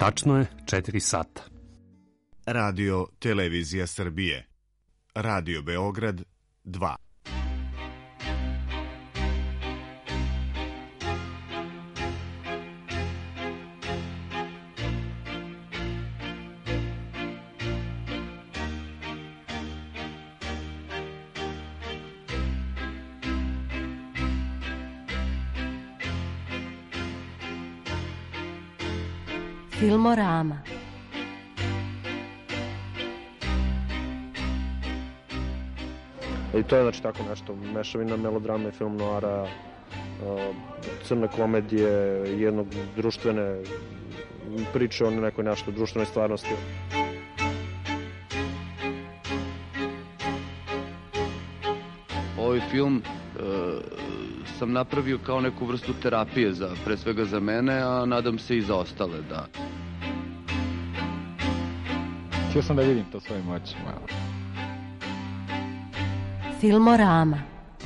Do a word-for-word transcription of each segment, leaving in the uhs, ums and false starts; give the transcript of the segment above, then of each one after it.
Tačno je četiri sata. Radio Televizija Srbije. Radio Beograd dva. Filmorama. I to je znači tako nešto, mešavina melodrame, film noara, crne komedije, jednog društvene priče o nekoj nešto društvenoj stvarnosti. Ovaj film e, sam napravio kao neku vrstu terapije, za, pre svega za mene, a nadam se i za ostale, da. Htio sam da vidim to svojim očima. Filmorama.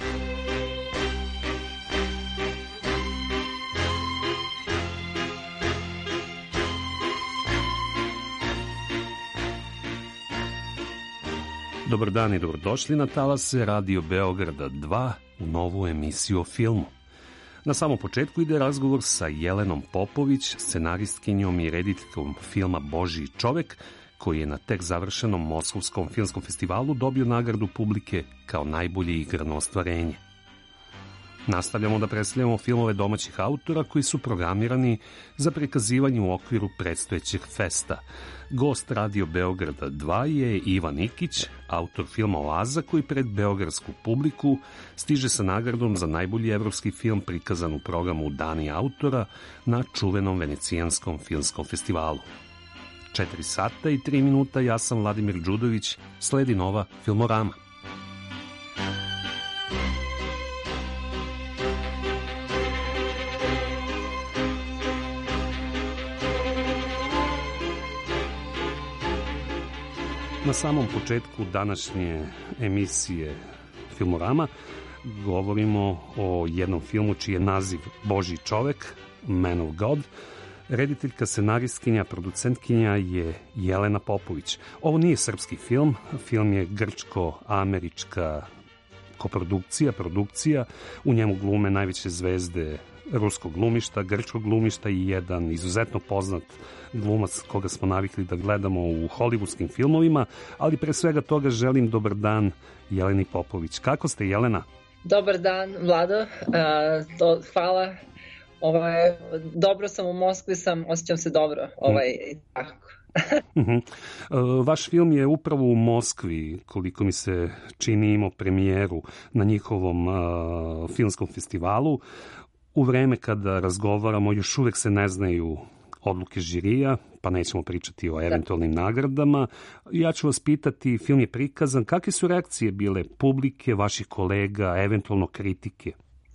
Dobar dan i dobrodošli na talase Radio Beograda dva u novu emisiju o filmu. Na samom početku ide razgovor sa Jelenom Popović, scenaristkinjom i rediteljkom filma Božji čovek, koji je na tek završenom Moskovskom filmskom festivalu dobio nagradu publike kao najbolje igrano ostvarenje. Nastavljamo da predstavljamo filmove domaćih autora koji su programirani za prikazivanje u okviru predstojećeg festa. Gost Radio Beograda dva je Ivan Nikić, autor filma Oaza, koji pred beogradsku publiku stiže sa nagradom za najbolji evropski film prikazan u programu Dani autora na čuvenom Venecijanskom filmskom festivalu. Četiri sata i tri minuta, ja sam Vladimir Đudović, sledi nova Filmorama. Na samom početku današnje emisije Filmorama govorimo o jednom filmu čiji je naziv Božji čovek, Man of God. Rediteljka, scenaristkinja, producentkinja je Jelena Popović. Ovo nije srpski film, film je grčko-američka koprodukcija, produkcija. U njemu glume najveće zvezde ruskog glumišta, grčkog glumišta i jedan izuzetno poznat glumac koga smo navikli da gledamo u hollywoodskim filmovima, ali pre svega toga želim dobar dan Jeleni Popović. Kako ste, Jelena? Dobar dan, Vlado. Uh, to, hvala. Ovaj, dobro sam u Moskvi, sam, osjećam se dobro. Ovaj, mm. tako. uh-huh. uh, vaš film je upravo u Moskvi, koliko mi se čini, imao premijeru na njihovom uh, filmskom festivalu. U vreme kada razgovaramo, još uvek se ne znaju odluke žirija, pa nećemo pričati o eventualnim da. nagradama. Ja ću vas pitati, film je prikazan, kakve su reakcije bile publike, vaših kolega, eventualno kritike?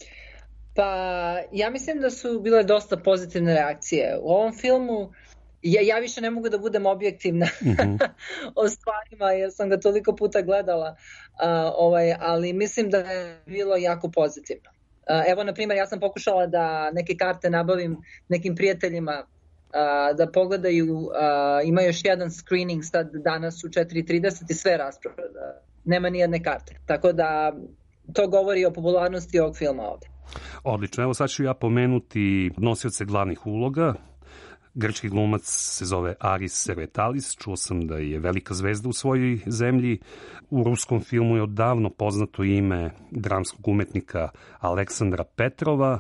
Pa, ja mislim da su bile dosta pozitivne reakcije. U ovom filmu ja, ja više ne mogu da budem objektivna mm-hmm. o stvarima, jer sam ga toliko puta gledala, uh, ovaj, ali mislim da je bilo jako pozitivno. Uh, evo, na primjer, ja sam pokušala da neke karte nabavim nekim prijateljima uh, da pogledaju, uh, ima još jedan screening sad danas u četiri trideset i sve rasprave, nema ni jedne karte. Tako da to govori o popularnosti ovog filma ovde. Odlično, evo sad ću ja pomenuti nosioce glavnih uloga. Grčki glumac se zove Aris Servetalis, čuo sam da je velika zvezda u svojoj zemlji. U ruskom filmu je odavno poznato ime dramskog umetnika Aleksandra Petrova,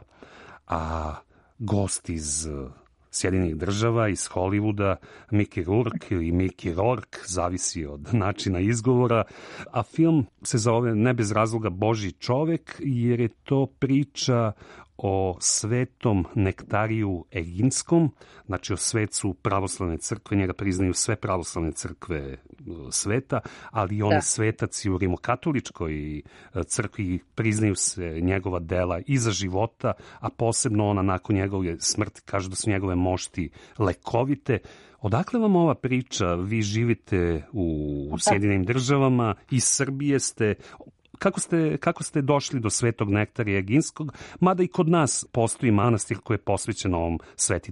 a gost iz Sjedinjenih država, iz Hollywooda, Mickey Rourke ili Mickey Rourke, zavisi od načina izgovora, a film se zove ne bez razloga Božji čovek, jer je to priča o svetom Nektariju Eginskom, znači o svecu pravoslavne crkve, njega priznaju sve pravoslavne crkve sveta, ali on je svetac i u rimokatoličkoj crkvi, priznaju se njegova dela i za života, a posebno ona nakon njegove smrti, kaže da su njegove mošti lekovite. Odakle vam ova priča? Vi živite u Sjedinjenim državama, iz Srbije ste. Kako ste, kako ste došli do svetog Nektarija Eginskog, mada i kod nas postoji manastir koji je posvećen ovom svetitelju?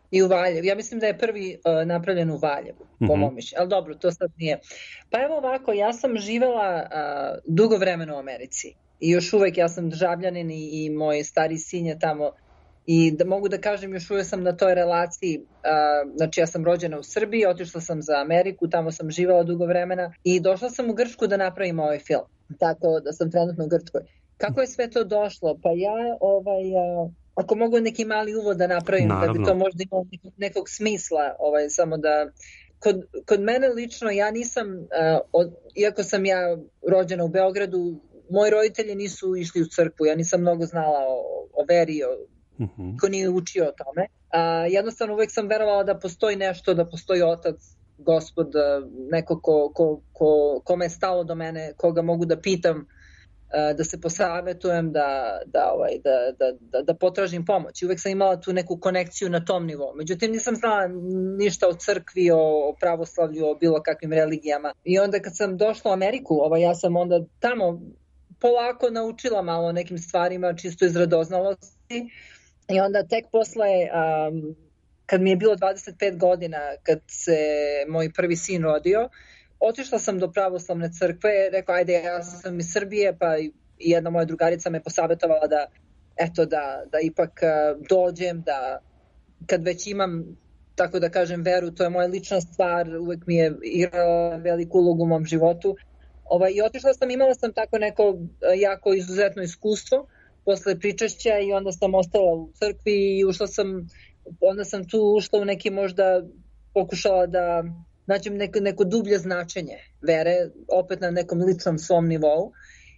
I u Valjevu. Ja mislim da je prvi uh, napravljen u Valjevu, po mm-hmm. mom mišljenju. Ali dobro, to sad nije. Pa evo ovako, ja sam živela uh, dugo vremena u Americi. I još uvek ja sam državljanin i, i moj stari sin je tamo. I da mogu da kažem, još uvek sam na toj relaciji. Uh, znači, ja sam rođena u Srbiji, otišla sam za Ameriku, tamo sam živela dugo vremena. I došla sam u Grčku da napravim ovaj film. Tako da sam trenutno u Grčkoj. Kako je sve to došlo? Pa ja, ovaj... Uh, Ako mogu neki mali uvod da napravim, Naravno. Da bi to možda imalo nekog, nekog smisla, ovaj, samo da... Kod, kod mene lično, ja nisam, uh, od, iako sam ja rođena u Beogradu, moji roditelji nisu išli u crkvu, ja nisam mnogo znala o, o veri, o, uh-huh. ko nije učio o tome. Uh, jednostavno uvek sam verovala da postoji nešto, da postoji Otac, Gospod, neko ko, ko, ko, kome je stalo do mene, koga mogu da pitam, da se posavetujem, da, da, ovaj, da, da, da, da potražim pomoć. I uvek sam imala tu neku konekciju na tom nivou. Međutim, nisam znala ništa o crkvi, o pravoslavlju, o bilo kakvim religijama. I onda kad sam došla u Ameriku, ovaj, ja sam onda tamo polako naučila malo o nekim stvarima, čisto iz radoznalosti. I onda tek posle, um, kad mi je bilo dvadeset pet godina, kad se moj prvi sin rodio, otišla sam do pravoslavne crkve, rekao, ajde, ja sam iz Srbije, pa i jedna moja drugarica me posavetovala da, eto, da, da ipak dođem, da kad već imam, tako da kažem, veru, to je moja lična stvar, uvek mi je igrala veliku ulogu u mom životu. Ovaj, I otišla sam, imala sam tako neko jako izuzetno iskustvo posle pričešća i onda sam ostala u crkvi i ušla sam, onda sam tu ušla u neki možda, pokušala da naći neko, neko dublje značenje vere, opet na nekom ličnom svom nivou.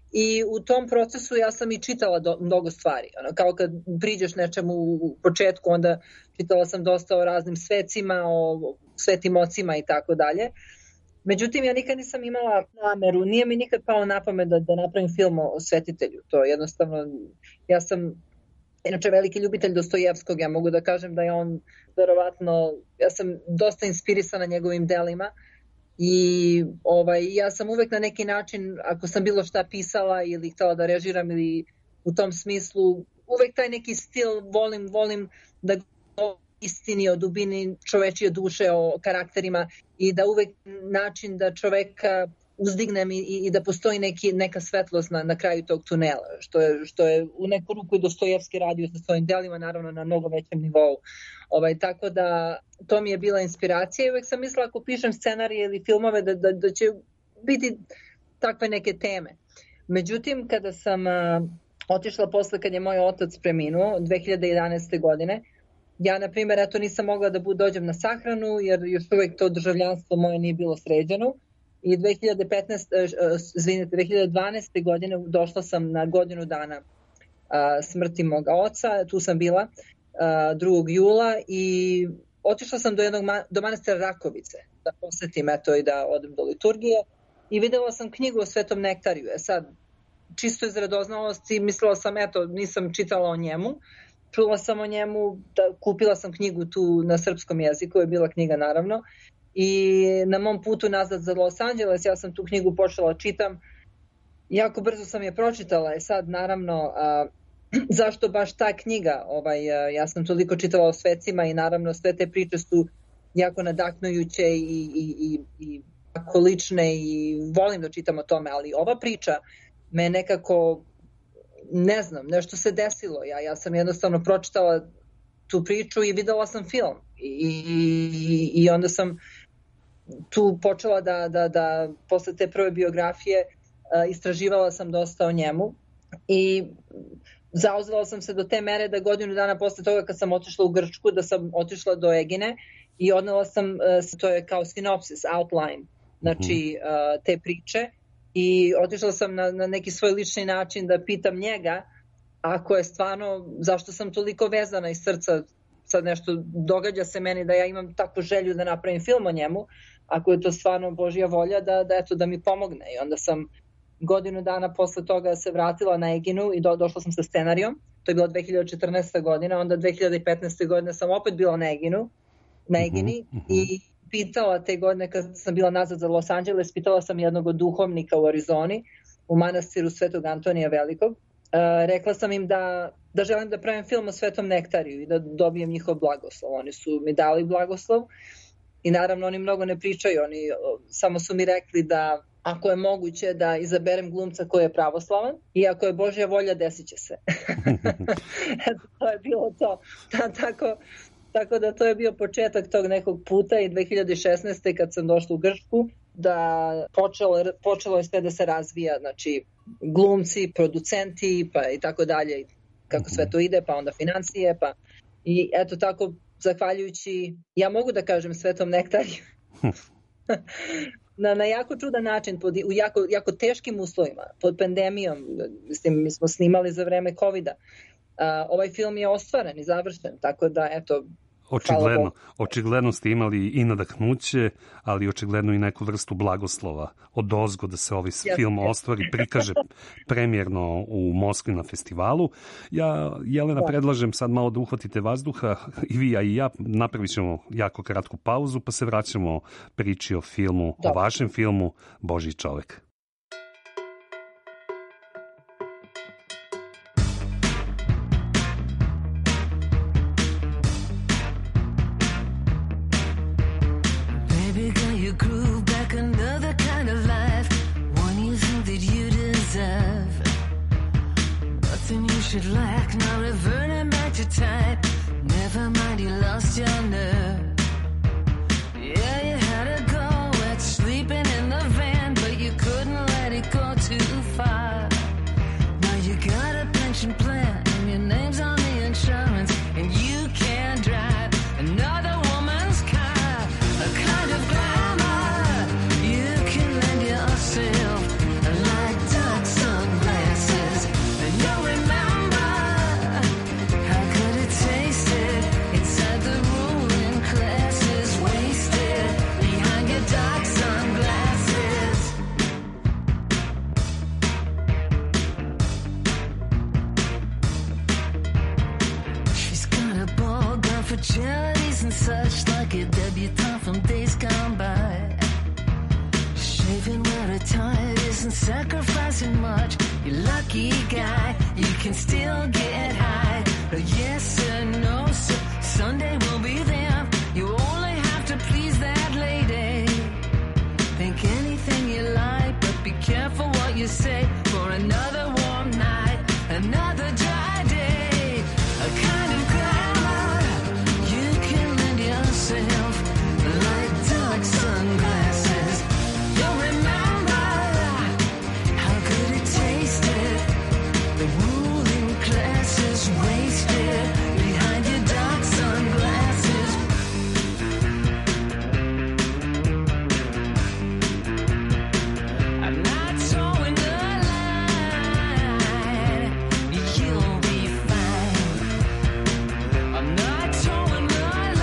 I u tom procesu ja sam i čitala do, mnogo stvari. Ono, kao kad priđeš nečemu u početku, onda čitala sam dosta o raznim svecima, o svetim ocima i tako dalje. Međutim, ja nikad nisam imala nameru, nije mi nikad palo na pamet da, da napravim film o svetitelju. To jednostavno, ja sam inače veliki ljubitelj Dostojevskog, ja mogu da kažem da je on verovatno, ja sam dosta inspirisana njegovim delima i ovaj, ja sam uvek na neki način, ako sam bilo šta pisala ili htela da režiram ili u tom smislu, uvek taj neki stil volim, volim da govorim istini o dubini čovečije duše, o karakterima i da uvek način da čoveka uzdignem i, i da postoji neki, neka svetlost na, na kraju tog tunela, što je, što je u neku ruku i Dostojevski radio sa svojim delima, naravno na mnogo većem nivou. Ovaj, tako da to mi je bila inspiracija i uvek sam mislila ako pišem scenarije ili filmove da, da, da će biti takve neke teme. Međutim, kada sam a, otišla posle kad je moj otac preminuo dve hiljade jedanaeste. godine, ja, na primjer, eto nisam mogla da dođem na sahranu jer još uvek to državljanstvo moje nije bilo sređeno. I dve hiljade petnaeste, izvinite, dve hiljade dvanaeste. godine došla sam na godinu dana a, smrti moga oca, tu sam bila a, drugog jula i otišla sam do jednog ma, do manastira Rakovice da posetim eto i da odem do liturgije i videla sam knjigu o Svetom Nektariju. E sad, čisto iz radoznalosti, mislila sam, eto, nisam čitala o njemu, čula sam o njemu, da, kupila sam knjigu tu na srpskom jeziku, je bila knjiga naravno, i na mom putu nazad za Los Angeles ja sam tu knjigu počela čitam. Jako brzo sam je pročitala. E sad, naravno, a, zašto baš ta knjiga? Ovaj, a, ja sam toliko čitala o svecima i naravno sve te priče su jako nadahnujuće i, i, i, i jako lične i volim da čitam o tome, ali ova priča me nekako, ne znam, nešto se desilo. Ja, ja sam jednostavno pročitala tu priču i videla sam film. I, i, i onda sam tu počela da, da, da posle te prve biografije uh, istraživala sam dosta o njemu i zauzela sam se do te mere da godinu dana posle toga kad sam otišla u Grčku, da sam otišla do Egine i odnela sam, uh, to je kao sinopsis, outline, znači uh, te priče i otišla sam na, na neki svoj lični način da pitam njega ako je stvarno, zašto sam toliko vezana iz srca, sad nešto događa se meni da ja imam takvu želju da napravim film o njemu, ako je to stvarno Božja volja da, da, eto, da mi pomogne. I onda sam godinu dana posle toga se vratila na Eginu i do, došla sam sa scenarijom, to je bilo dve hiljade četrnaeste. godina, onda dve hiljade petnaeste. godine sam opet bila na Eginu, na Egini uh-huh, uh-huh. i pitala te godine kad sam bila nazad za Los Angeles, pitala sam jednog od duhovnika u Arizoni, u manastiru Svetog Antonija Velikog, rekla sam im da, da želim da pravim film o Svetom nektariju i da dobijem njihov blagoslov. Oni su mi dali blagoslov i naravno oni mnogo ne pričaju, oni samo su mi rekli da ako je moguće da izaberem glumca koji je pravoslavan i ako je Božja volja, desit će se. To je bilo to. Da, tako, tako da to je bio početak tog nekog puta i dve hiljade šesnaeste. kad sam došla u Grčku, da počelo, počelo je sve da se razvija, znači glumci, producenti, pa i tako dalje, kako sve to ide, pa onda financije, pa i eto tako, zahvaljujući, ja mogu da kažem Svetom nektariju, na, na jako čudan način, pod, u jako, jako teškim uslovima, pod pandemijom, mislim, mi smo snimali za vreme covida, a, ovaj film je ostvaren i završen, tako da, eto, Očigledno, očigledno ste imali i nadahnuće, ali očigledno i neku vrstu blagoslova od ozgo da se ovaj yes, film yes. ostvari, prikaže premijerno u Moskvi na festivalu. Ja, Jelena, predlažem sad malo da uhvatite vazduha, i vi, a i ja, napravit ćemo jako kratku pauzu, pa se vraćamo priči o filmu, Dobre. o vašem filmu Božji čovek. Should lack, now reverting back to type. Never mind, you lost your nerve. Yeah, you had to go at sleeping in the van, but you couldn't let it go too far. Now you got a pension plan, and your name's on the insurance, and you can't drive another woman's car. A kind of glamour you can lend yourself, like dark sunglasses, and you'll remember. Charities and such, like a debutante from days gone by. Shaving where retired isn't sacrificing much. You lucky guy, you can still get high. But yes or no, so Sunday will be there. You only have to please that lady. Think anything you like, but be careful what you say. For another warm night, another dry day, a kind of like dark sunglasses. You'll remember how good it tasted. The ruling class is wasted behind your dark sunglasses. I'm not towing the line. You'll be fine. I'm not towing the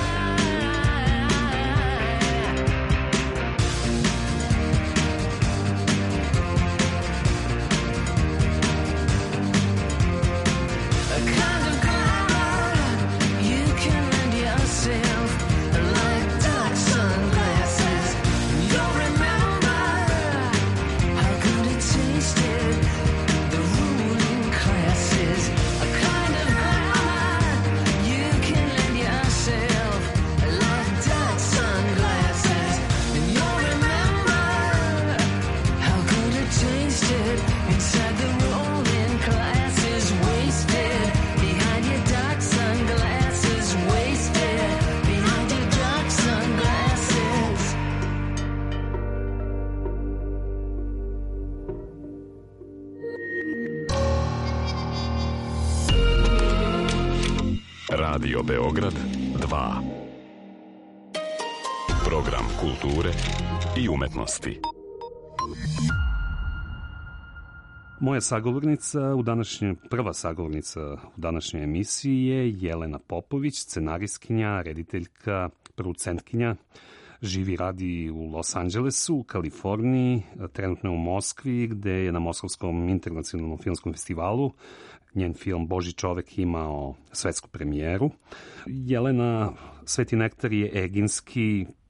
Radio Beograd dva. Program kulture i umetnosti. Moja sagovornica u današnje, prva sagovornica u današnjoj emisiji je Jelena Popović, scenaristkinja, rediteljka, producentkinja. Živi i radi u Los Angelesu, u Kaliforniji, trenutno u Moskvi, gde je na Moskovskom internacionalnom filmskom festivalu njen film Božji čovek imao svetsku premijeru. Jelena, Sveti nektar je eginski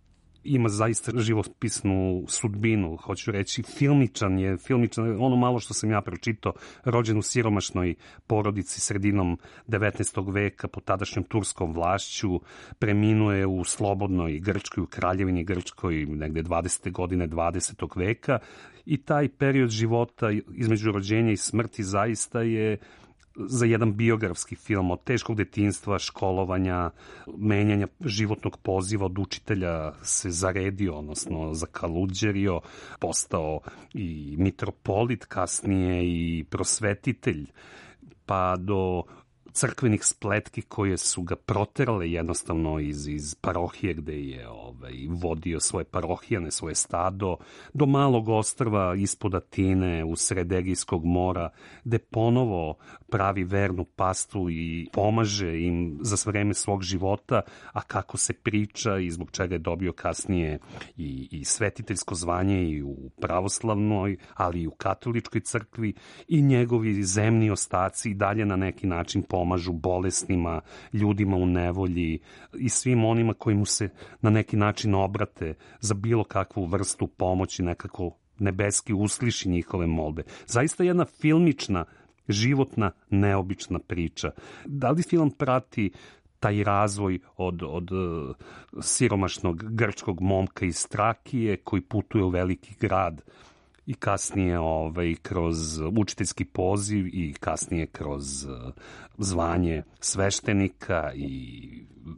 ima zaista živopisnu sudbinu, hoću reći, filmičan je, filmičan, ono malo što sam ja pročitao, rođen u siromašnoj porodici sredinom devetnaestog veka pod tadašnjom turskom vlašću, preminuje u slobodnoj Grčkoj, u kraljevini Grčkoj, negde dvadesete godine dvadesetog veka, i taj period života između rođenja i smrti zaista je za jedan biografski film od teškog detinjstva, školovanja, menjanja životnog poziva, od učitelja se zaredio, odnosno zakaluđerio, postao i mitropolit, kasnije i prosvetitelj, pa do crkvenih spletki koje su ga proterale jednostavno iz, iz parohije gde je ovaj, vodio svoje parohijane, svoje stado, do malog ostrva ispod Atine, u sred Egejskog mora, gde ponovo pravi vernu pastu i pomaže im za vreme svog života, a kako se priča i zbog čega je dobio kasnije i, i svetiteljsko zvanje i u pravoslavnoj, ali i u katoličkoj crkvi, i njegovi zemni ostaci i dalje na neki način pomažu pomažu bolesnima, ljudima u nevolji i svim onima koji mu se na neki način obrate za bilo kakvu vrstu pomoći, nekako nebeski usliši njihove molbe. Zaista jedna filmična, životna, neobična priča. Da li film prati taj razvoj od, od siromašnog grčkog momka iz Trakije koji putuje u veliki grad i kasnije ovaj, kroz učiteljski poziv i kasnije kroz zvanje sveštenika i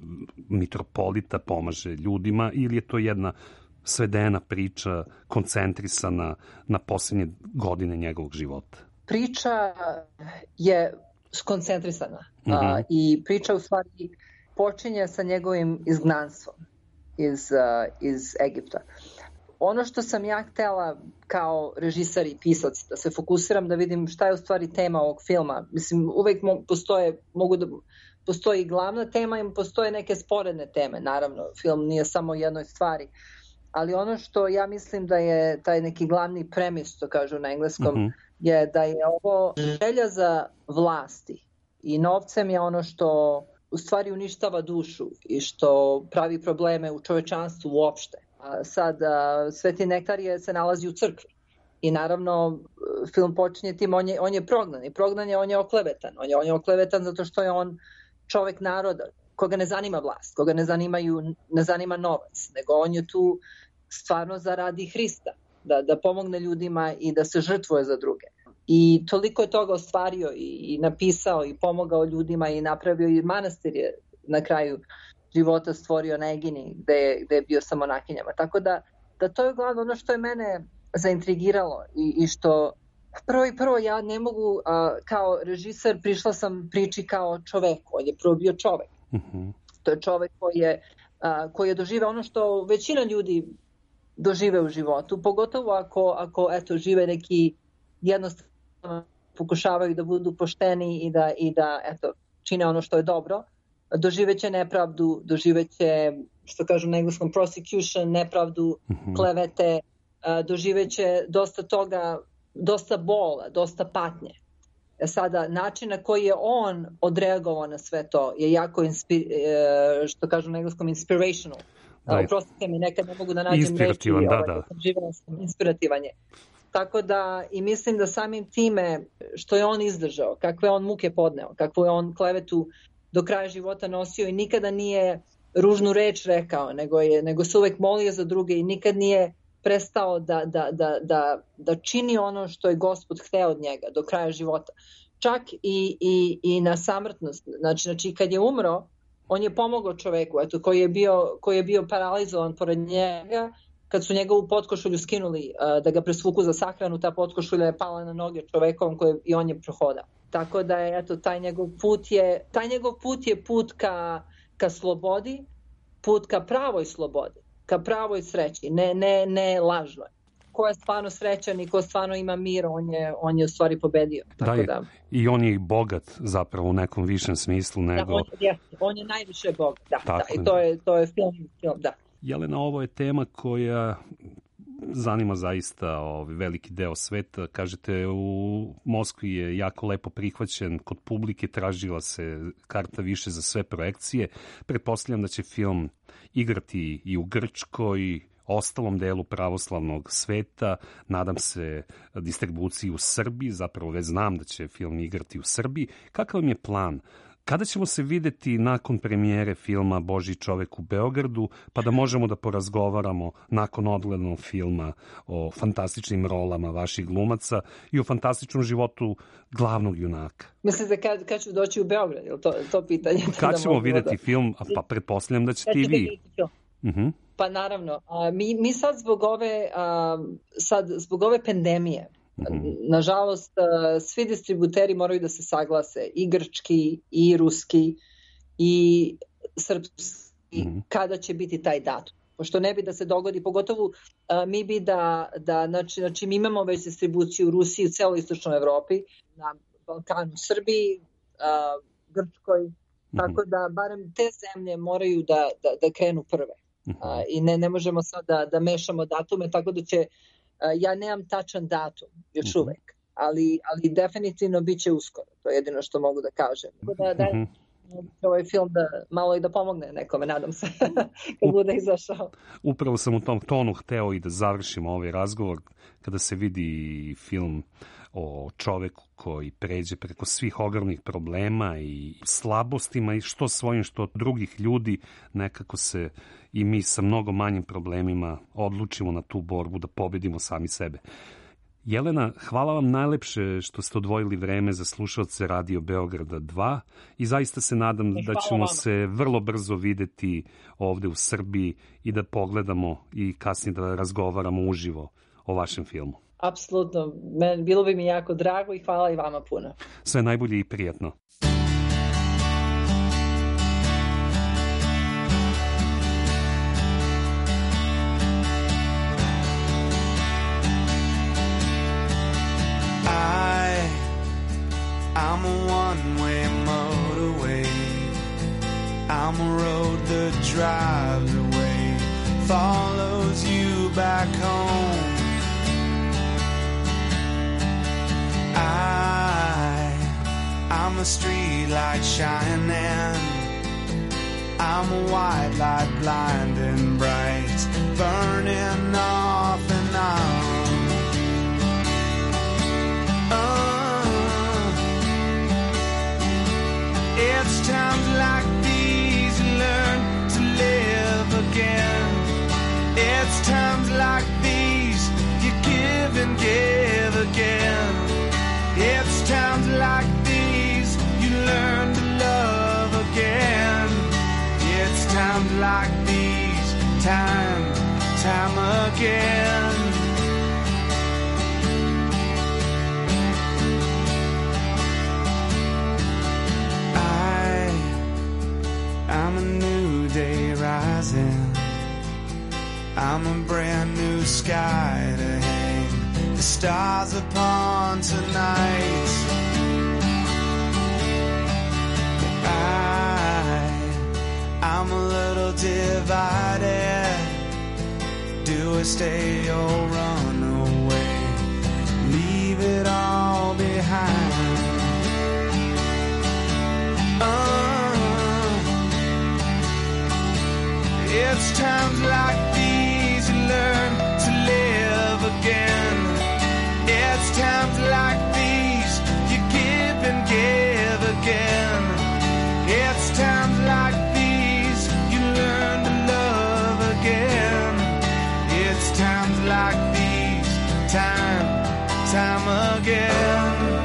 mitropolita pomaže ljudima, ili je to jedna svedena priča koncentrisana na posljednje godine njegovog života? Priča je skoncentrisana mm-hmm. a, i priča u stvari počinje sa njegovim izgnanstvom iz, uh, iz Egipta. Ono što sam ja htela kao režisar i pisac, da se fokusiram da vidim šta je u stvari tema ovog filma. Mislim, uvek mo- postoje, mogu da, postoji glavna tema i postoje neke sporedne teme. Naravno, film nije samo o jednoj stvari. Ali ono što ja mislim da je taj neki glavni premis, što kažu na engleskom, mm-hmm. je da je ovo želja za vlasti i novcem je ono što u stvari uništava dušu i što pravi probleme u čovečanstvu uopšte. Sad, Sveti Nektarije se nalazi u crkvi i naravno film počinje tim, on je, on je prognan i prognan je, on je oklevetan. On je, on je oklevetan zato što je on čovek naroda, koga ne zanima vlast, koga ne, zanimaju, ne zanima novac, nego on je tu stvarno zaradi Hrista, da, da pomogne ljudima i da se žrtvuje za druge. I toliko je toga ostvario i, i napisao i pomogao ljudima i napravio i manastir je na kraju života stvorio na Egini, gde je, gde je bio sa monahinjama. Tako da, da to je uglavnom ono što je mene zaintrigiralo i, i što prvo i prvo ja ne mogu, a, kao režiser prišla sam priči kao čovek, on je prvo bio čovek. Mm-hmm. To je čovek koji je, a, koji je doživeo ono što većina ljudi dožive u životu, pogotovo ako, ako eto, žive neki jednostavno pokušavaju da budu pošteni i da, i da eto, čine ono što je dobro. Doživeće nepravdu, doživeće, što kažu na engleskom, prosecution, nepravdu, mm-hmm. klevete, doživeće dosta toga, dosta bola, dosta patnje. E sada, način na koji je on odreagovao na sve to je jako, inspi, što kažu na engleskom, inspirational. Oprostite mi, nekad ne mogu da nađem reči, da, ovaj, da. Sam, inspirativan je. Tako da, i mislim da samim time što je on izdržao, kakve on muke podneo, kakvu je on klevetu do kraja života nosio i nikada nije ružnu reč rekao, nego, je, nego se uvek molio za druge i nikad nije prestao da, da, da, da, da čini ono što je Gospod hteo od njega do kraja života. Čak i, i, i na samrtnost. Znači, znači, kad je umro, on je pomogao čoveku, eto, koji je bio, koji je bio paralizovan pored njega, kad su njegovu potkošulju skinuli uh, da ga presvuku za sahranu, ta potkošulja je pala na noge čovekom koje, i on je prohodao. Tako da je, eto, taj njegov put je, taj njegov put je put ka, ka slobodi, put ka pravoj slobodi, ka pravoj sreći, ne, ne, ne lažnoj. Ko je stvarno srećan i ko stvarno ima mir, on je, on je u stvari pobedio. Tako da, da. I on je i bogat zapravo u nekom višem smislu nego... Da, on je, on je najviše bogat, da, da. I to je, to je film, film, da. Jelena, ovo je tema koja zanima zaista ovaj veliki deo sveta. Kažete, u Moskvi je jako lepo prihvaćen, kod publike tražila se karta više za sve projekcije. Pretpostavljam da će film igrati i u Grčkoj, ostalom delu pravoslavnog sveta, nadam se distribuciji u Srbiji, zapravo već znam da će film igrati u Srbiji. Kakav vam je plan? Kada ćemo se videti nakon premijere filma Božji čovek u Beogradu, pa da možemo da porazgovaramo nakon odgledanog filma o fantastičnim rolama vaših glumaca i o fantastičnom životu glavnog junaka? Mislim da kad, kad ću doći u Beograd, je li to, to pitanje? Kad da ćemo videti da... film, pa pretpostavljam da ćete i vi. Uh-huh. Pa naravno, a, mi, mi sad zbog ove, a, sad zbog ove pandemije, mm-hmm. nažalost, a, svi distributeri moraju da se saglase, i grčki, i ruski, i srpski, mm-hmm. kada će biti taj datum. Pošto ne bi da se dogodi, pogotovo a, mi bi da, da znači, znači mi imamo već distribuciju u Rusiji, u celoj istočnoj Evropi, na Balkanu, Srbiji, a, Grčkoj, mm-hmm. tako da barem te zemlje moraju da, da, da krenu prve. A, i ne, ne možemo sad da, da mešamo datume, tako da će, a, ja nemam tačan datum još uvek, ali, ali definitivno bit će uskoro, to je jedino što mogu da kažem. Da, da, ovaj film da malo i da pomogne nekome, nadam se, kad bude izašao. Upravo sam u tom tonu hteo i da završim ovaj razgovor, kada se vidi film o čoveku koji pređe preko svih ogromnih problema i slabostima i što svojim, što drugih ljudi, nekako se i mi sa mnogo manjim problemima odlučimo na tu borbu da pobedimo sami sebe. Jelena, hvala vam najlepše što ste odvojili vreme za slušalce Radio Beograda dva i zaista se nadam da ćemo se vrlo brzo videti ovde u Srbiji i da pogledamo i kasnije da razgovaramo uživo o vašem filmu. Apsolutno, bilo bi mi jako drago i hvala i vama puno. Sve najbolje i prijatno. I, I'm a one-way motorway. I'm a road that drives away, follows you back home. I, I'm a street light shining. I'm a white light blinding bright, burning off and on. Oh, it's times like these you learn to live again. It's times like these you give and give again. It's times like these you learn to love again. It's times like these, time, time again. I, I'm a new day rising. I'm a brand new sky to hang the stars upon tonight. I, I'm a little divided. Do I stay or run away? Leave it all behind. Oh, it's times like these you learn to live again. It's times like these you give and give again. It's times like these you learn to love again. It's times like these, time, time again.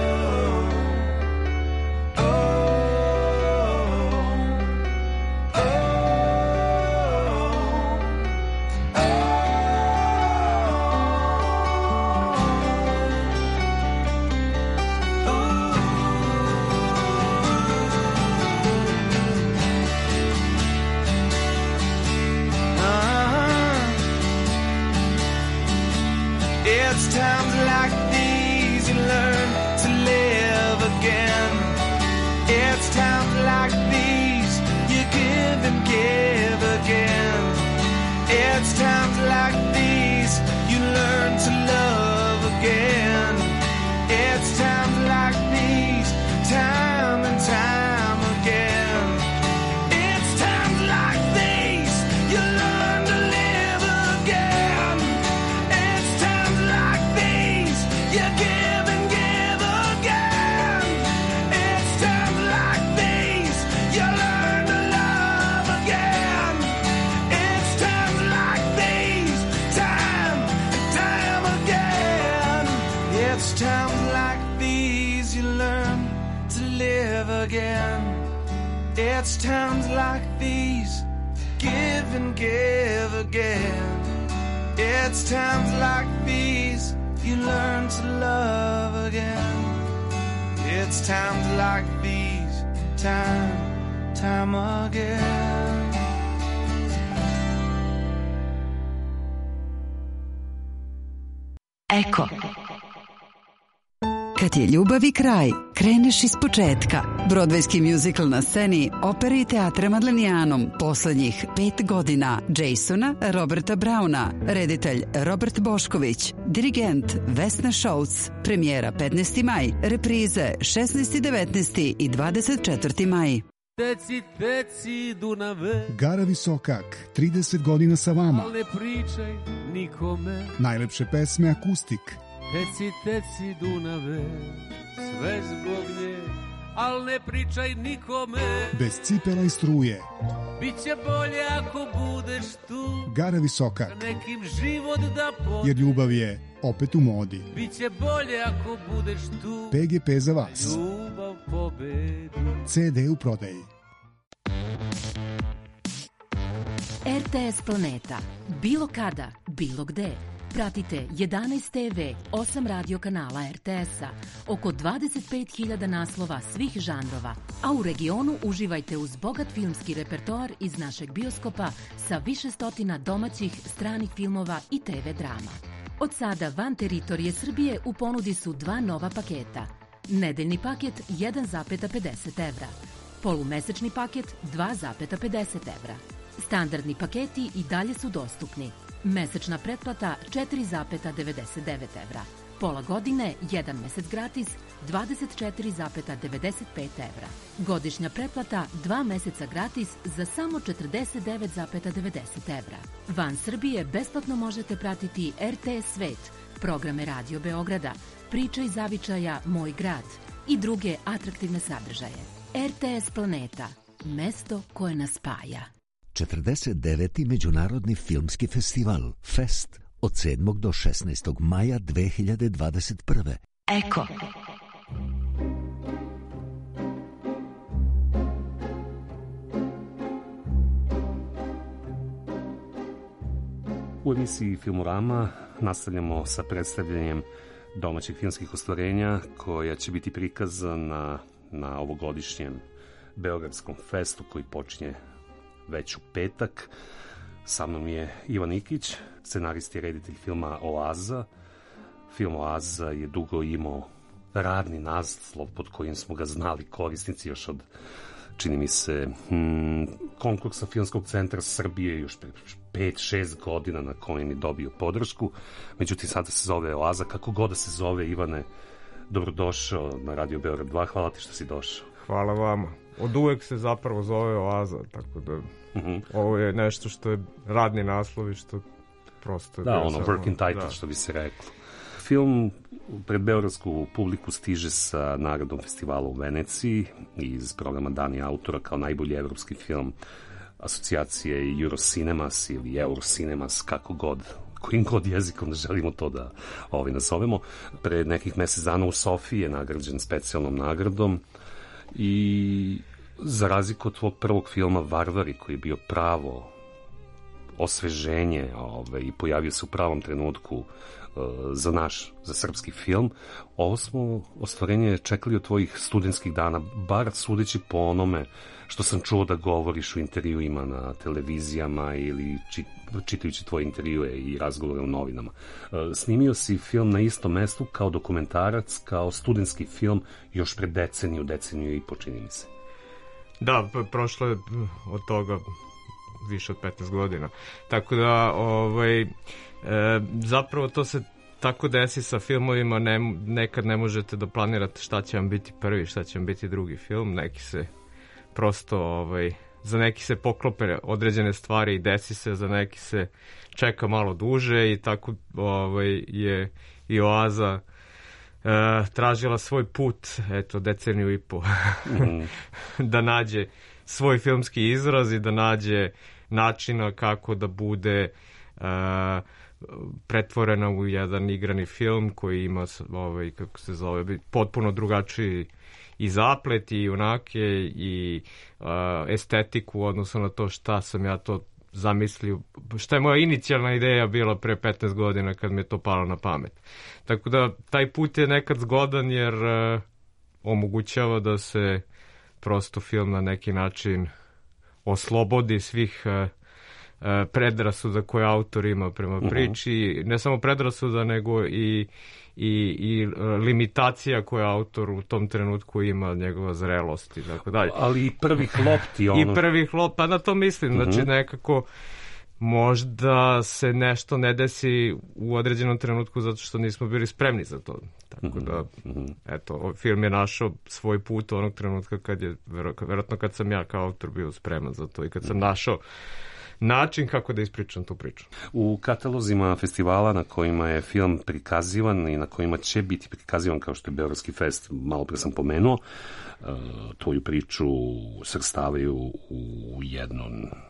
It's times like these you learn to live again. It's times like these you give and give again. It's times like these again. It's times like these, give and give again. It's times like these, you learn to love again. It's times like these, time, time again. Eko. Kad je ljubavi kraj, kreneš iz početka. Brodvejski muzikal na sceni Opere i teatra Madlenijanom poslednjih pet godina. Jasona Roberta Brauna, reditelj Robert Bošković, dirigent Vesna Šouc. Premijera petnaesti maj, reprize šesnaesti, devetnaesti i dvadeset četvrti maj. Teci, teci, Dunave. Gara Visokak, trideset godina sa vama. Al ne pričaj nikome. Najlepše pesme akustik. Teci, teci, Dunave, sve zbog nje, al ne pričaj nikome. Bez cipela i struje. Biće bolje ako budeš tu. Gara Visokak. Nekim život da podiš. Jer ljubav je opet u modi. Biće bolje ako budeš tu. P G P za vas. Ljubav pobedi. C D u prodaji. R T S Planeta. Bilo kada, bilo gde. Pratite jedanaest te ve, osam radio kanala R T S-a, oko dvadeset pet hiljada naslova svih žanrova, a u regionu uživajte uz bogat filmski repertoar iz našeg bioskopa sa više stotina domaćih, stranih filmova i te ve drama. Od sada van teritorije Srbije u ponudi su dva nova paketa. Nedeljni paket jedan zarez pedeset evra, polumesečni paket dva zarez pedeset evra. Standardni paketi i dalje su dostupni. Mesečna pretplata četiri zarez devedeset devet evra. Pola godine, jedan mesec gratis, dvadeset četiri zarez devedeset pet evra. Godišnja pretplata, dva meseca gratis za samo četrdeset devet zarez devedeset evra. Van Srbije besplatno možete pratiti R T S Svet, programe Radio Beograda, Priče iz zavičaja Moj grad i druge atraktivne sadržaje. R T S Planeta, mesto koje nas spaja. četrdeset deveti Međunarodni filmski festival Fest od sedmog do šesnaestog maja dve hiljade dvadeset prve. Eko. U emisiji Filmorama nastavljamo sa predstavljanjem domaćih filmskih ostvarenja koja će biti prikazana na ovogodišnjem Beogradskom festu koji počinje već u petak. Sa mnom je Ivan Ikić, scenarist i reditelj filma Oaza. Film Oaza je dugo imao radni naslov pod kojim smo ga znali korisnici još od, čini mi se, hmm, konkursa Filmskog centra Srbije još pre pet šest godina na kojem je dobio podršku. Međutim, sada se zove Oaza. Kako god da se zove, Ivane, dobrodošao na Radio Beograd dva. Hvala ti što si došao. Hvala vama. Od uvek se zapravo zove Oaza, tako da uh-huh. ovo je nešto što je radni naslov i što prosto... Da, ono, working title, da. Što bi se reklo. Film pred beogradsku publiku stiže sa nagradom festivala u Veneciji iz programa Dani autora kao najbolji evropski film asocijacije Eurocinemas ili Eurocinemas, kako god, kojim god jezikom da želimo to da ovaj, nazovemo. Pred nekih mesec dana u Sofiji je nagrađen specijalnom nagradom i za razliku od tvog prvog filma Varvari, koji je bio pravo osveženje ovaj, i pojavio se u pravom trenutku uh, za naš, za srpski film, ovo smo ostvarenje čekali od tvojih studentskih dana, bar sudeći po onome što sam čuo da govoriš u intervjuima na televizijama ili či, čitajući tvoje intervjue i razgovore u novinama. Uh, snimio si film na istom mestu kao dokumentarac, kao studentski film još pred deceniju, deceniju i po, čini mi se. Da, prošlo je od toga više od petnaest godina. Tako da, ovaj, e, zapravo to se tako desi sa filmovima, ne, nekad ne možete da planirate šta će vam biti prvi, šta će vam biti drugi film. Neki se prosto, ovaj, za neki se poklope određene stvari i desi se, za neki se čeka malo duže i tako ovaj, je i Oaza Uh, tražila svoj put, eto, deceniju i po, mm. da nađe svoj filmski izraz i da nađe načina kako da bude uh, pretvorena u jedan igrani film koji ima, ovaj, kako se zove, potpuno drugačiji i zaplet i junake i uh, estetiku, odnosno na to šta sam ja to zamislio, šta je moja inicijalna ideja bila pre petnaest godina kad mi je to palo na pamet. Tako da taj put je nekad zgodan jer uh, omogućava da se prosto film na neki način oslobodi svih uh, predrasuda koje autor ima prema priči, uh-huh. ne samo predrasuda nego i, i, i limitacija koje autor u tom trenutku ima, njegova zrelost i tako dalje. Ali i prvih lopti ono... I prvih lopti, pa na to mislim, uh-huh. znači nekako možda se nešto ne desi u određenom trenutku zato što nismo bili spremni za to. Tako da, uh-huh. eto, film je našao svoj put onog trenutka kad je, verovatno kad sam ja kao autor bio spreman za to i kad sam našao način kako da ispričam tu priču. U katalozima festivala na kojima je film prikazivan i na kojima će biti prikazivan, kao što je Beogradski fest, malo pre sam pomenuo, tvoju priču svrstavaju u jednu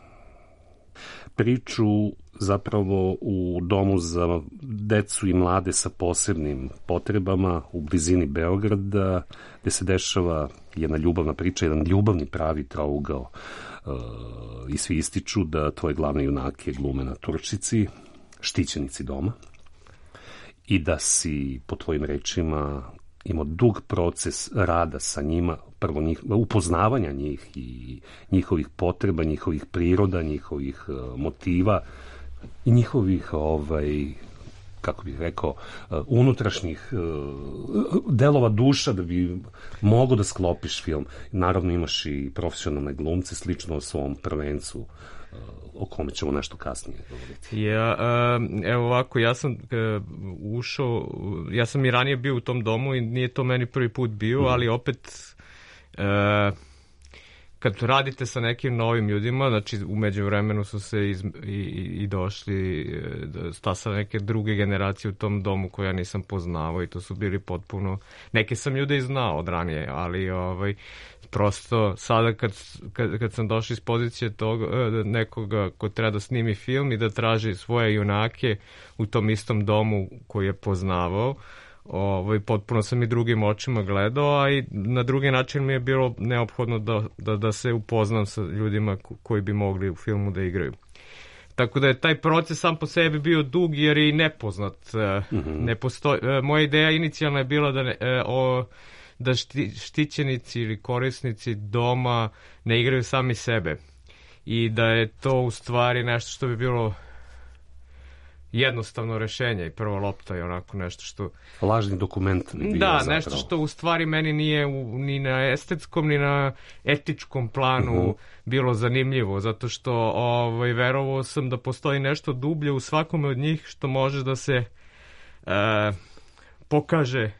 priču zapravo u domu za decu i mlade sa posebnim potrebama u blizini Beograda, gde se dešava jedna ljubavna priča, jedan ljubavni pravi trougao. Uh, i svi ističu da tvoje glavne junake glume na Turčici, štićenici doma, i da si, po tvojim rečima, imao dug proces rada sa njima, prvo njih, upoznavanja njih i njihovih potreba, njihovih priroda, njihovih uh, motiva i njihovih ovaj, kako bih rekao, unutrašnjih delova duša da bi mogo da sklopiš film. Naravno imaš i profesionalne glumce, slično o svom prvencu, o kome ćemo nešto kasnije govoriti. Ja, evo ovako, ja sam ušao, ja sam i ranije bio u tom domu i nije to meni prvi put bio, ali opet kad radite sa nekim novim ljudima, znači u međuvremenu su se iz, i, i došli stasa neke druge generacije u tom domu koje ja nisam poznavao i to su bili potpuno, neke sam ljude i znao od ranije, ali ovaj, prosto sada kad, kad, kad sam došao iz pozicije tog, nekoga ko treba da snimi film i da traži svoje junake u tom istom domu koji je poznavao, Ovo, potpuno sam i drugim očima gledao, a i na drugi način mi je bilo neophodno da, da, da se upoznam sa ljudima koji bi mogli u filmu da igraju. Tako da je taj proces sam po sebi bio dug jer je i nepoznat. Mm-hmm. Ne postoji, moja ideja inicijalna je bila da, ne, o, da šti, štićenici ili korisnici doma ne igraju sami sebe i da je to u stvari nešto što bi bilo jednostavno rešenje i prva lopta je onako nešto što... Lažni dokument. Da, zapravo. Nešto što u stvari meni nije u, ni na estetskom ni na etičkom planu uh-huh. bilo zanimljivo, zato što ovaj, verovao sam da postoji nešto dublje u svakome od njih što može da se e, pokaže,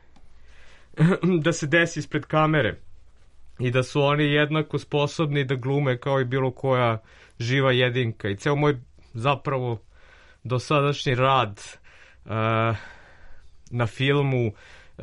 da se desi ispred kamere i da su oni jednako sposobni da glume kao i bilo koja živa jedinka. I ceo moj zapravo dosadašnji rad uh, na filmu uh,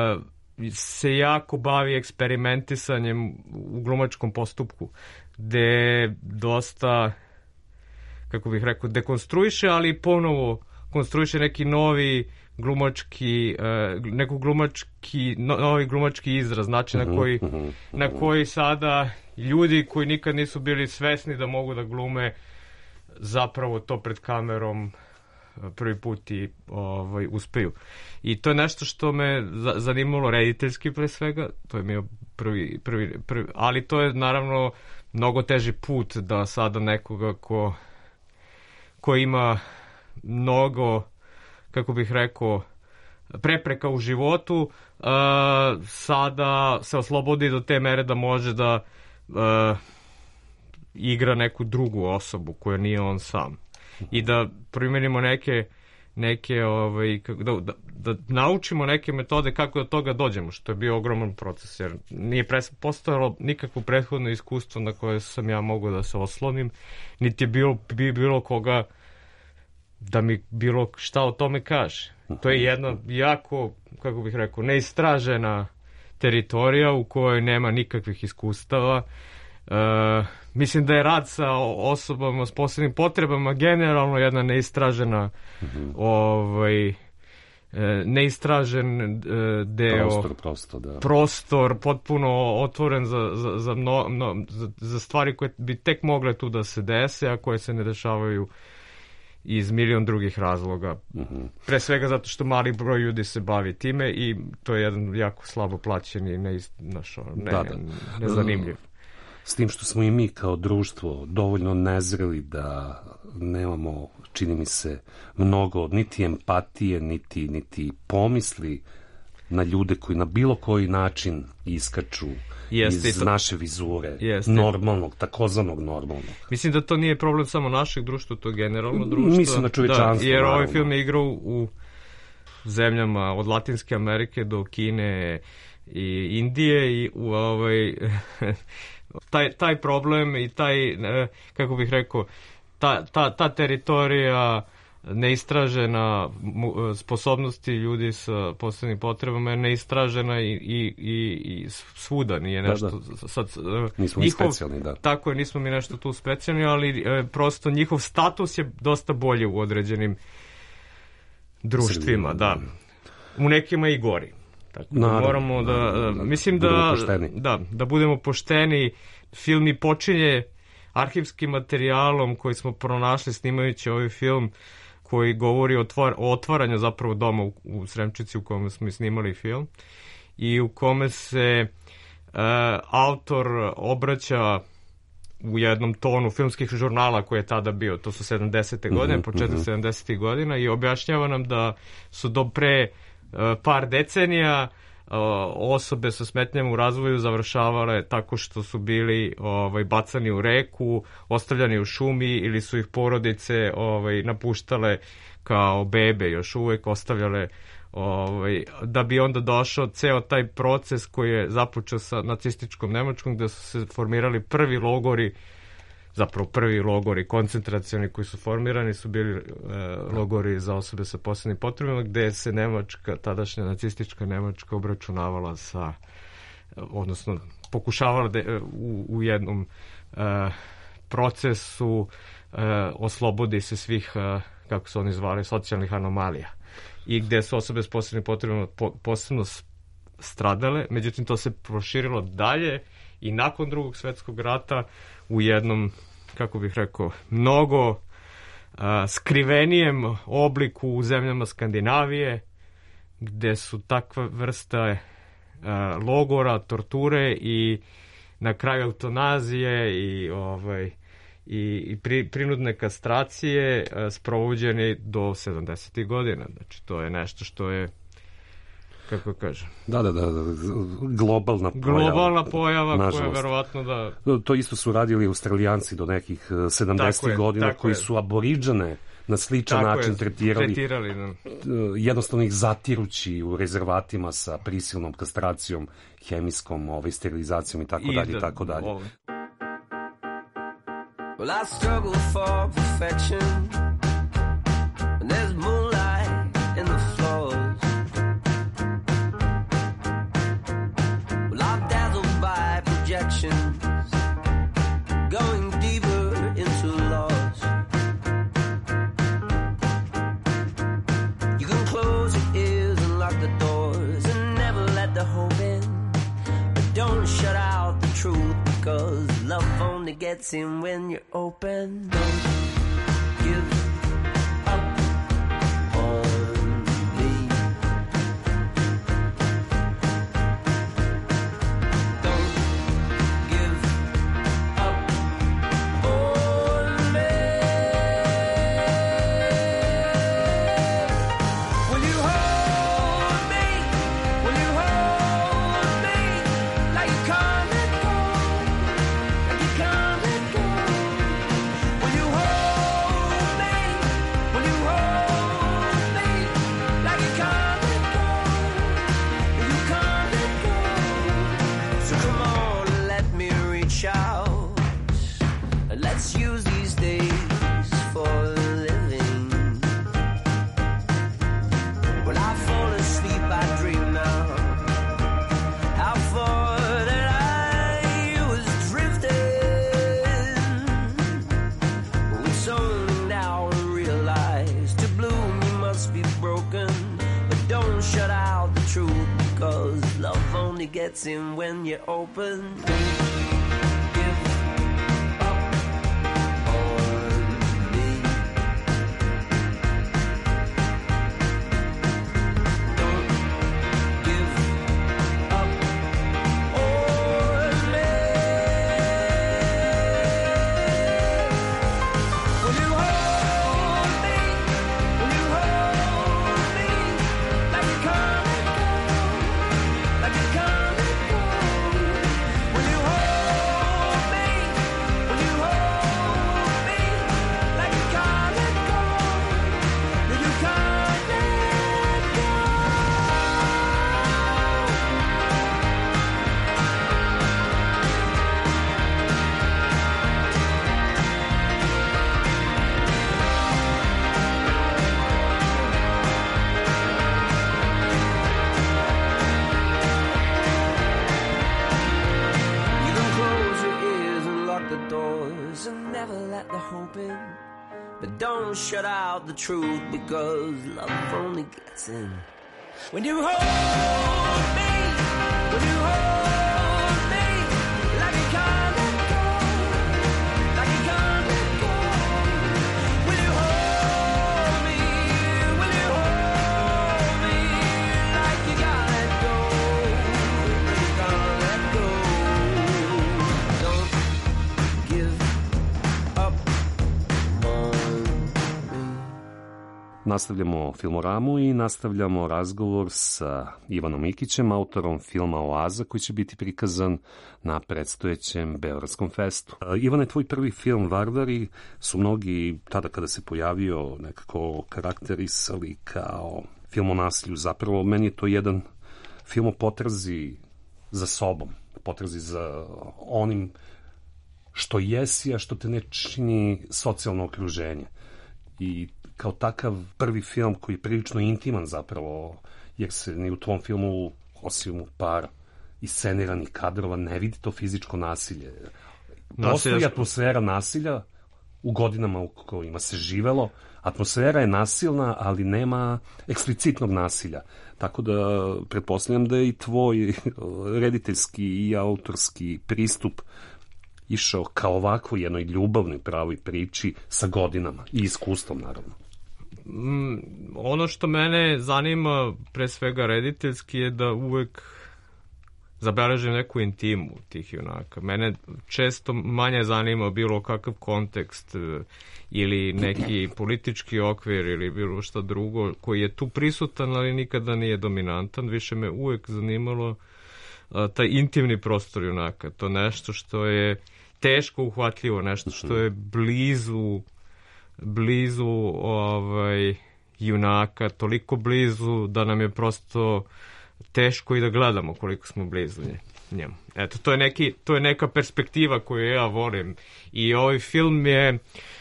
se jako bavi eksperimentisanjem u glumačkom postupku, gde dosta, kako bih rekao, dekonstruiše, ali ponovo konstruiše neki novi glumački, uh, neko glumački, no, novi glumački izraz, znači uh-huh, na koji, uh-huh, na koji sada ljudi koji nikad nisu bili svesni da mogu da glume zapravo to pred kamerom prvi put i ovaj, uspeju. I to je nešto što me zanimalo rediteljski pre svega, to je bio prvi, prvi, prvi, ali to je naravno mnogo teži put da sada nekoga ko, ko ima mnogo, kako bih rekao, prepreka u životu, uh, sada se oslobodi do te mere da može da uh, igra neku drugu osobu koja nije on sam i da primenimo neke neke ovaj da, da, da naučimo neke metode kako do toga dođemo, što je bio ogroman proces jer nije postojalo nikakvo prethodno iskustvo na koje sam ja mogao da se oslonim, niti je bilo, bi bilo koga da mi bilo šta o tome kaže. To je jedna jako, kako bih rekao, neistražena teritorija u kojoj nema nikakvih iskustava. Uh, mislim da je rad sa osobama s posebnim potrebama generalno jedna neistražena mm-hmm. ovaj, neistražen deo, prostor, prosto, da. prostor potpuno otvoren za, za, za, mno, mno, za, za stvari koje bi tek mogle tu da se dese, a koje se ne dešavaju iz milion drugih razloga. Mm-hmm. Pre svega zato što mali broj ljudi se bavi time i to je jedan jako slabo plaćen i ne, našo, ne, da, da. nezanimljiv. S tim što smo i mi kao društvo dovoljno nezreli da nemamo, čini mi se, mnogo niti empatije, niti, niti pomisli na ljude koji na bilo koji način iskaču Jeste iz to. naše vizure, Jeste. normalnog, takozvanog normalnog. Mislim da to nije problem samo našeg društva, to je generalno društvo. Mislim na čovječanstvo. Da, jer naravno. ovaj film je igrao u zemljama od Latinske Amerike do Kine i Indije i u ovaj... taj, taj problem i taj, kako bih rekao, ta, ta, ta teritorija neistražena sposobnosti ljudi sa posebnim potrebama je neistražena i, i, i, i svuda nije nešto. Da, da. Sad, nismo njihov, mi specijalni, da. Tako je, nismo mi nešto tu specijalni, ali e, prosto njihov status je dosta bolje u određenim društvima, da. U nekima i gori. Tako da naravno, moramo da, naravno, da mislim da, da, da budemo pošteni. Film i počinje arhivskim materijalom koji smo pronašli snimajući ovaj film, koji govori o, otvor, o otvaranju zapravo doma u, u Sremčici u kome smo i snimali film i u kome se e, autor obraća u jednom tonu filmskih žurnala koji je tada bio, to su sedamdesete godine, mm-hmm, početak mm-hmm. sedamdesetih godina i objašnjava nam da su do pre e, par decenija osobe sa smetnjama u razvoju završavale tako što su bili ovaj, bacani u reku, ostavljani u šumi ili su ih porodice ovaj, napuštale kao bebe, još uvek ostavljale ovaj, da bi onda došao ceo taj proces koji je započeo sa nacističkom Nemačkom gde su se formirali prvi logori, zapravo prvi logori koncentracioni koji su formirani su bili e, logori za osobe sa posebnim potrebama gde se Nemačka, tadašnja nacistička Nemačka obračunavala sa, odnosno pokušavala da u, u jednom e, procesu e, oslobodi se svih, e, kako su oni zvali, socijalnih anomalija i gde su osobe s posebnim potrebama po, posebno stradale, međutim to se proširilo dalje i nakon Drugog svjetskog rata u jednom, kako bih rekao, mnogo a, skrivenijem obliku u zemljama Skandinavije, gde su takva vrsta a, logora, torture i na kraju eutanazije i, ovaj, i, i pri, prinudne kastracije a, sprovođeni do sedamdesetih godina. Znači, to je nešto što je, kako kažem. Da, da, da, globalna pojava. Globalna pojava nažalost. Koja je verovatno da... To isto su radili Australijanci do nekih sedamdesetih godina koji je. su aboriđane na sličan tako način je, tretirali, tretirali da. jednostavno ih zatirući u rezervatima sa prisilnom kastracijom, hemijskom, ovaj, sterilizacijom i tako I dalje, da, tako dalje. Ovaj. Well, I struggle for perfection and there's moonlight in the floors. Going deeper into loss. You can close your ears and lock the doors and never let the hope in, but don't shut out the truth because love only gets in when you're open. Don't give Will you hold only gets in when you open. Shut out the truth because love only gets in when you hold me, when you hold me like you can't let go, like you can't let go. Will you hold me, will you hold me like you can't let go, like you can't let go. Don't give up. Nastavljamo Filmoramu i nastavljamo razgovor sa Ivanom Mikićem, autorom filma Oaza, koji će biti prikazan na predstojećem Beogradskom festu. Ivane, tvoj prvi film Varvari su mnogi tada kada se pojavio nekako karakterisali kao film o nasilju. Zapravo, meni je to jedan film o potrazi za sobom, potrazi za onim što jesi, a što te ne čini socijalno okruženje. I kao takav prvi film koji je prilično intiman zapravo, jer se ni u tvom filmu, osim u par isceniranih kadrova, ne vidi to fizičko nasilje. Postoji atmosfera nasilja u godinama u kojima se živelo. Atmosfera je nasilna, ali nema eksplicitnog nasilja. Tako da pretpostavljam da je i tvoj rediteljski i autorski pristup išao kao ovako jednoj ljubavnoj pravoj priči sa godinama i iskustvom, naravno. Mm, ono što mene zanima pre svega rediteljski je da uvek zabeležim neku intimu tih junaka. Mene često manje zanima bilo kakav kontekst ili neki politički okvir ili bilo šta drugo koji je tu prisutan, ali nikada nije dominantan. Više me uvek zanimalo a, taj intimni prostor junaka. To nešto što je teško uhvatljivo, nešto što je blizu blizu ovaj, junaka, toliko blizu da nam je prosto teško i da gledamo koliko smo blizu njemu. Eto, to je, neki, to je neka perspektiva koju ja volim. I ovaj film je,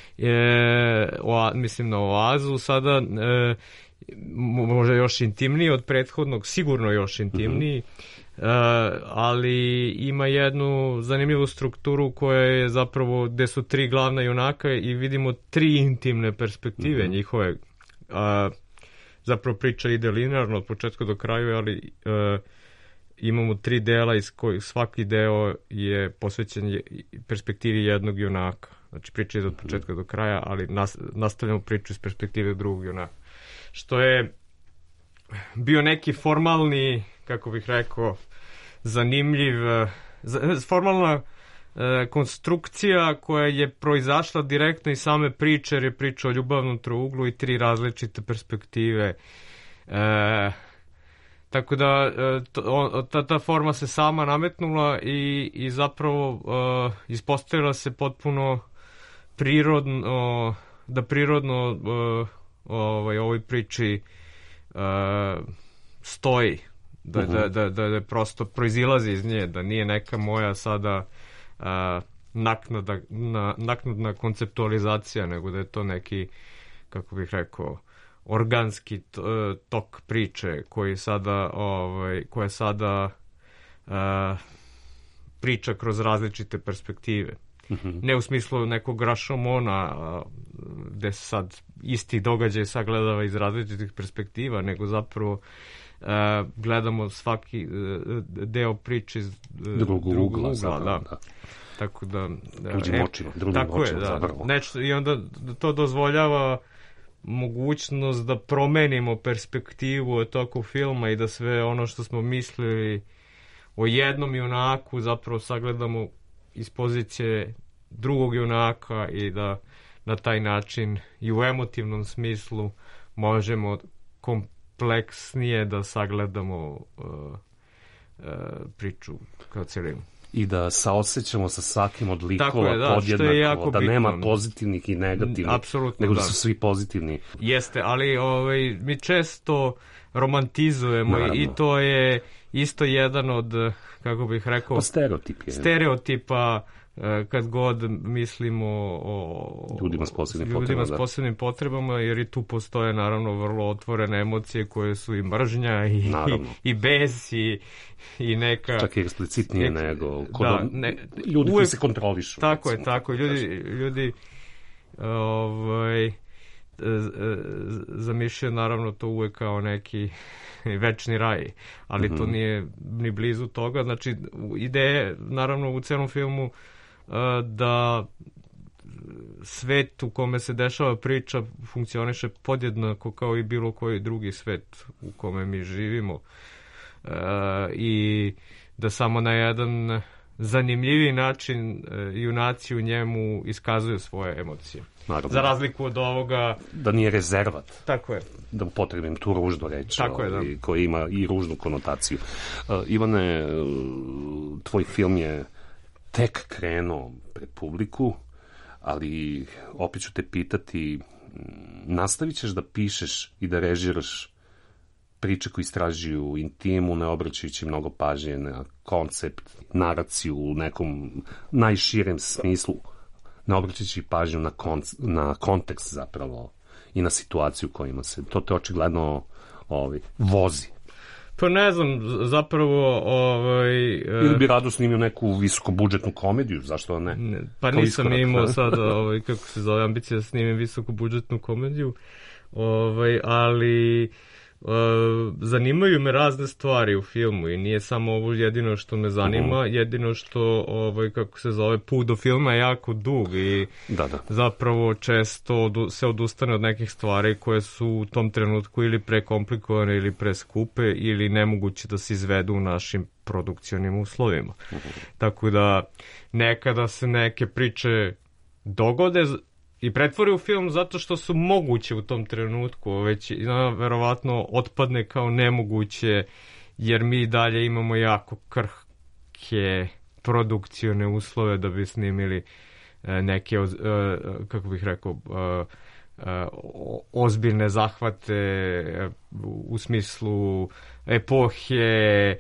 je o, mislim na Oazu, sada e, možda još intimniji od prethodnog, sigurno još intimniji, mm-hmm. Uh, ali ima jednu zanimljivu strukturu koja je zapravo gde su tri glavna junaka i vidimo tri intimne perspektive mm-hmm. njihove. Uh, zapravo priča ide linearno od početka do kraju, ali uh, imamo tri dela iz kojih svaki deo je posvećen perspektivi jednog junaka. Znači priča ide od početka do kraja, ali nas, nastavljamo priču iz perspektive drugog junaka. Što je bio neki formalni, kako bih rekao, zanimljiv, formalna e, konstrukcija koja je proizašla direktno iz same priče, jer je priča o ljubavnom trouglu i tri različite perspektive. E, tako da e, to, ta, ta forma se sama nametnula i, i zapravo e, ispostavila se potpuno prirodno, da prirodno e, ovaj, ovoj priči e, stoji. Da, uh-huh. da, da, da, da prosto proizilazi iz nje, da nije neka moja sada uh, naknada, na, naknadna konceptualizacija, nego da je to neki, kako bih rekao, organski t, uh, tok priče koji sada, ovaj, koja sada uh, priča kroz različite perspektive. Uh-huh. Ne u smislu nekog Rashomona gde se sad isti događaj sagledava iz različitih perspektiva, nego zapravo uh, gledamo svaki uh, deo priče iz uh, drugog, drugog ugla, ugla zapravo, da. da. Tako da... Drugim e, očima, drugim tako očima, je, da. zapravo. Nešto, i onda to dozvoljava mogućnost da promenimo perspektivu od toko filma i da sve ono što smo mislili o jednom junaku zapravo sagledamo iz pozicije drugog junaka i da na taj način i u emotivnom smislu možemo kompleksnije da sagledamo uh, uh, priču kao celinu. I da saosećamo sa svakim od likova da, podjednako, da nema pozitivnih i negativnih, apsolutno, nego da. da su svi pozitivni. Jeste, ali ovaj, mi često romantizujemo Naravno. i to je isto jedan od, kako bih rekao, pa stereotip je. stereotipa kad god mislimo o ljudima s posebnim ljudima potrebama, s posebnim potrebama, jer i tu postoje naravno vrlo otvorene emocije koje su i mržnja i, i, i bes i, i neka... Čak i eksplicitnije nek, nego kod da, ne, ljudi uvek, koji se kontrolišu. Tako recimo, je, tako. Ljudi, ljudi ovaj, zamišljaju naravno to uvek kao neki večni raj, ali mm-hmm. to nije ni blizu toga. Znači, ideje, naravno, u celom filmu da svet u kome se dešava priča funkcioniše podjednako kao i bilo koji drugi svet u kome mi živimo. E, i da samo na jedan zanimljiviji način junaci u njemu iskazuju svoje emocije. Naravno. Za razliku od ovoga... Da nije rezervat. Tako je. Da upotrebim tu ružnu reč. Tako je, da. Koja ima i ružnu konotaciju. Uh, Ivane, tvoj film je tek krenuo pred publiku, ali opet ću te pitati, nastavit ćeš da pišeš i da režiraš priče koje istražuju intimu, ne obraćajući mnogo pažnje na koncept, naraciju u nekom najširem smislu, ne obraćajući pažnju na, konc, na kontekst zapravo i na situaciju u kojima se. To te očigledno ovaj, vozi. Pa ne znam, zapravo... Ovaj, Ili bi rado snimio neku visokobudžetnu komediju, zašto ne? ne pa Kao nisam iskorak. imao sad, ovaj, kako se zove, ambicija da snimim visokobudžetnu komediju, ovaj, ali... Uh, zanimaju me razne stvari u filmu i nije samo ovo jedino što me zanima, uh-huh. jedino što ovaj, kako se zove, put do filma je jako dug i da, da. zapravo često se odustane od nekih stvari koje su u tom trenutku ili prekomplikovane ili preskupe ili nemoguće da se izvedu u našim produkcionim uslovima. Uh-huh. Tako da nekada se neke priče dogode i pretvori u film zato što su moguće u tom trenutku, već no, verovatno otpadne kao nemoguće, jer mi dalje imamo jako krhke produkcione uslove da bi snimili e, neke, e, kako bih rekao, e, e, ozbiljne zahvate e, u smislu epohe, e,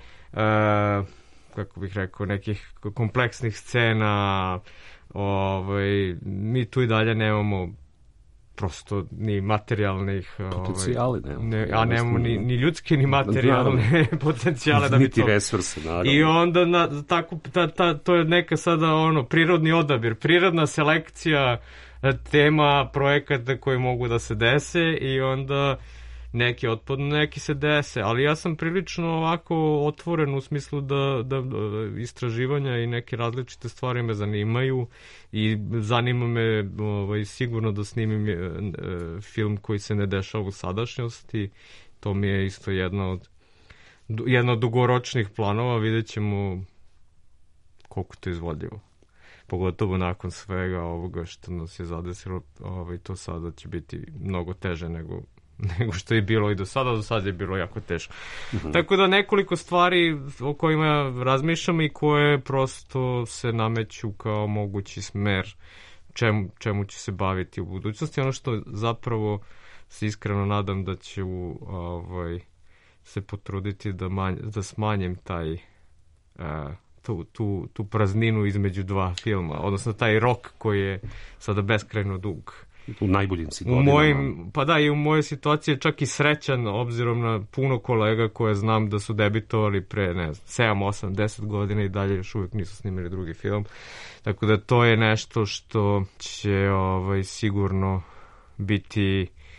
kako bih rekao, nekih kompleksnih scena. Ovaj, mi tu i dalje nemamo prosto ni materijalnih potencijale, ovaj, ne, a nemamo ni, ni ljudske ni materijalne potencijale da bi to... Niti resurse, naravno. I onda na, tako, ta, ta, to je neka sada ono, prirodni odabir, prirodna selekcija tema projekata koji mogu da se dese i onda neki otpadnu, neki se dese, ali ja sam prilično ovako otvoren u smislu da, da, da istraživanja i neke različite stvari me zanimaju i zanima me ovaj, sigurno da snimim e, e, film koji se ne dešava u sadašnjosti. To mi je isto jedna od jedna od dugoročnih planova, vidjet ćemo koliko to izvodljivo. Pogotovo nakon svega ovoga što nas je zadesilo, ovaj, to sada će biti mnogo teže nego nego što je bilo i do sada, do sada je bilo jako teško. Mm-hmm. Tako da nekoliko stvari o kojima razmišljam i koje prosto se nameću kao mogući smer čemu, čemu će se baviti u budućnosti. Ono što zapravo se iskreno nadam da će u, ovaj, se potruditi da, manj, da smanjem taj uh, tu, tu, tu prazninu između dva filma, odnosno taj rok koji je sada beskrajno dug. U najboljim si godinama. U mojim, pa da, i u mojoj situaciji je čak i srećan, obzirom na puno kolega koje znam da su debitovali pre, ne znam, sedam, osam, deset godina i dalje još uvijek nisu snimili drugi film. Tako da to je nešto što će ovaj, sigurno biti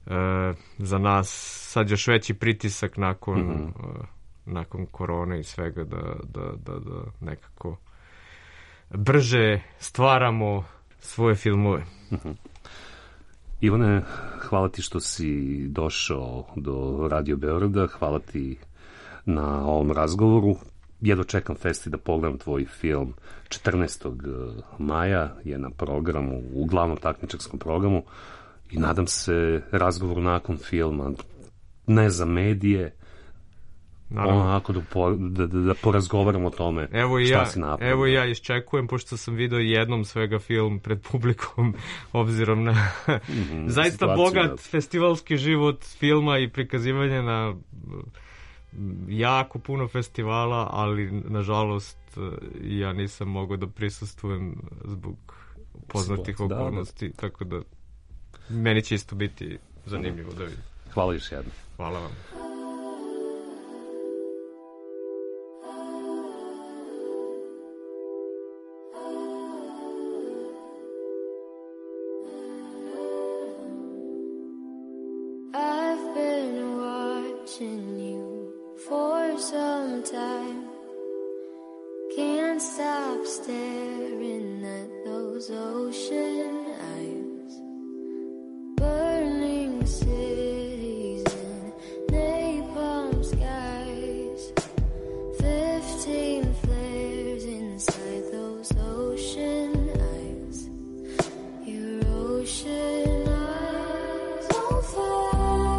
za nas sad još veći pritisak nakon, Mhm. e, nakon korone i svega da, da, da, da nekako brže stvaramo svoje filmove. Mhm. Ivane, hvala ti što si došao do Radio Beograda, hvala ti na ovom razgovoru. Jedva čekam festi da pogledam tvoj film. četrnaestog maja je na programu, u glavnom takmičarskom programu, i nadam se razgovoru nakon filma, ne za medije, Naravno. onako da, po, da, da, da porazgovaramo o tome Evo i šta ja, si napravio. evo i ja iščekujem, pošto sam video jednom svega film pred publikom, obzirom na Mhm, zaista situaciju, bogat da. festivalski život filma i prikazivanje na jako puno festivala, ali nažalost ja nisam mogao da prisustvujem zbog poznatih Situacija, da, da. okolnosti, tako da meni će isto biti zanimljivo da vidim. Hvala još jednom. Hvala vam. I've been watching you for some time. Can't stop staring at those ocean eyes. Burning cities and napalm skies. Fifteen flares inside those ocean eyes. Your ocean eyes on fire.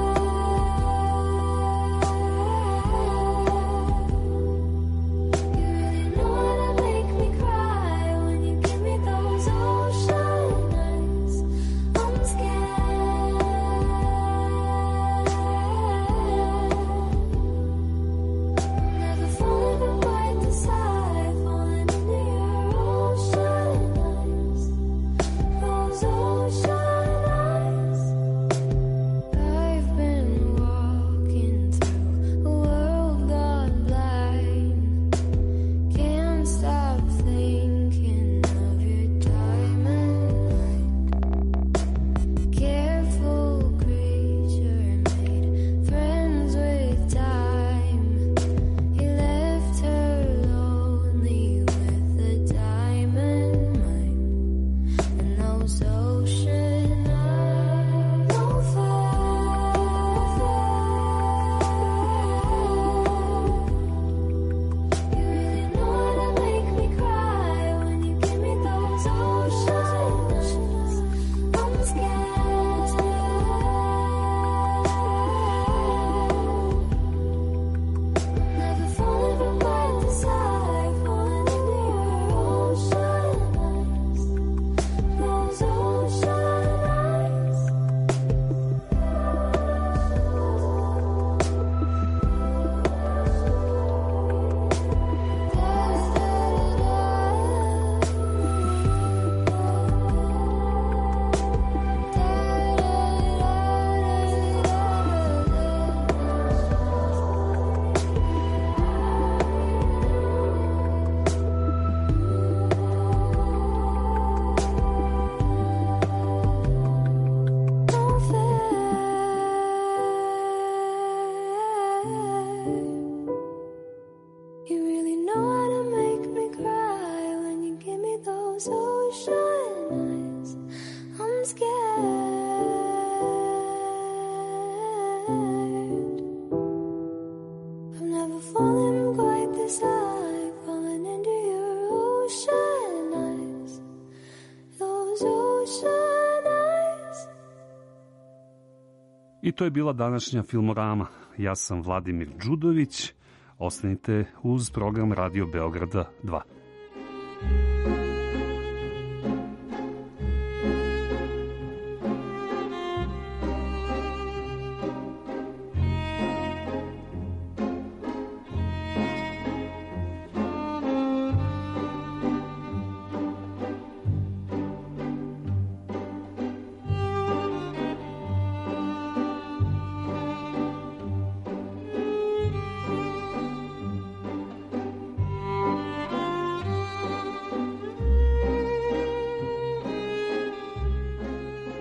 I to je bila današnja Filmorama. Ja sam Vladimir Đudović. Ostanite uz program Radio Beograda dva.